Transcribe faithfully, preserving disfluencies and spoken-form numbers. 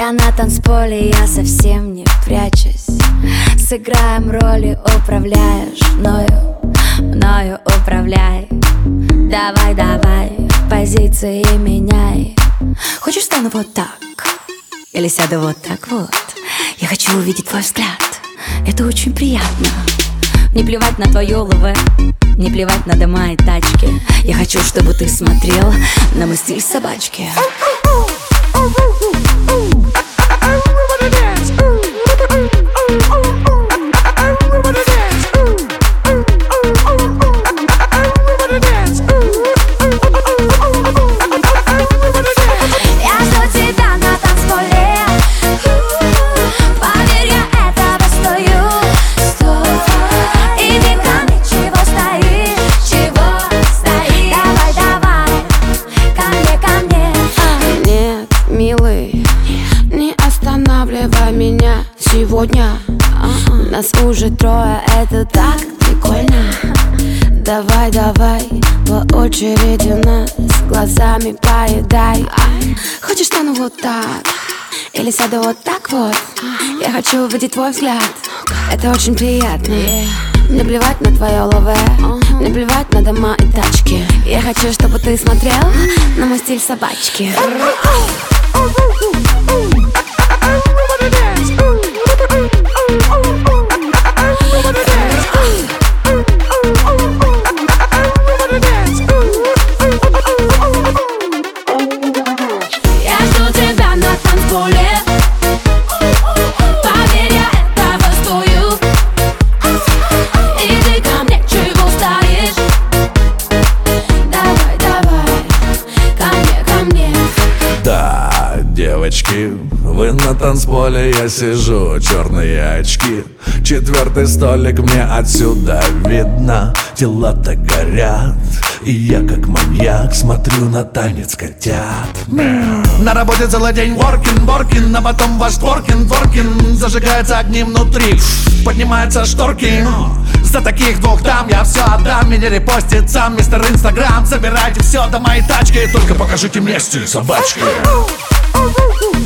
Я на танцполе, я совсем не прячусь. Сыграем роли, управляешь мною, мною управляй. Давай, давай, позиции меняй. Хочешь, стану вот так? Или сяду вот так вот? Я хочу увидеть твой взгляд. Это очень приятно. Не плевать на твое ЛВ, не плевать на дома и тачки. Я хочу, чтобы ты смотрел на мой стиль собачки. Меня сегодня uh-uh. Нас уже трое, это так прикольно. Давай, давай, по очереди нас глазами поедай. Хочешь, стану вот так? Или сяду вот так вот? Я хочу увидеть твой взгляд. Это очень приятно. Не плевать на твое ЛВ, не плевать на дома и тачки. Я хочу, чтобы ты смотрел на мой стиль собачки. Девочки, вы на танцполе, я сижу, черные очки. Четвертый столик мне отсюда видно. Тела-то горят, и я как маньяк смотрю на танец котят. На работе целый день воркин, воркин, а потом ваш творкин, творкин. Зажигаются огни внутри, поднимаются шторки. За таких двух дам я все отдам. Меня репостит сам мистер Инстаграм. Собирайте все до моей тачки, только покажите мне стиль собачки. Oh, oh, oh, oh.